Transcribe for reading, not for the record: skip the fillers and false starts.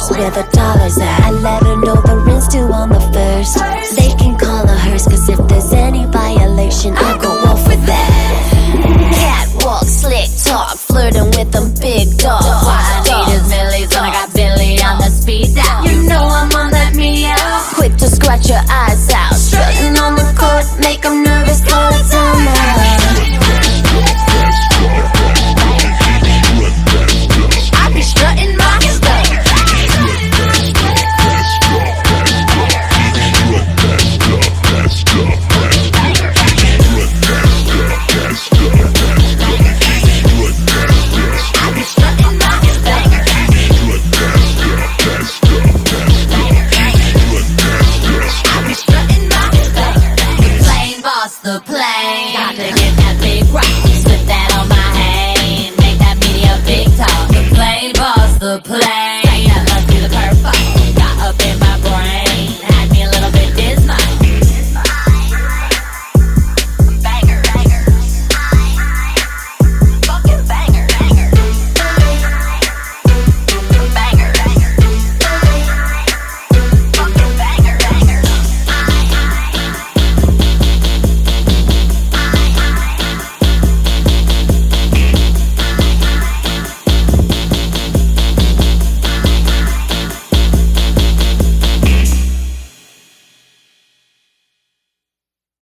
purse where the dollars at. I let her know the rent's due on the first. They can call her hers, cause if there's any violation, I'll go off with that. Catwalk, slick talk, flirting with them big dogs. All I need is millies when I got Billy on the speed dial. You know I'm on that meow. Quick to scratch your eyes out, strutting on the court, make them nervous, call it time out. I be strutting my stuff. The plane, got to get that big rock, spit that on my hand, make that media big talk. The plane, boss, the plane.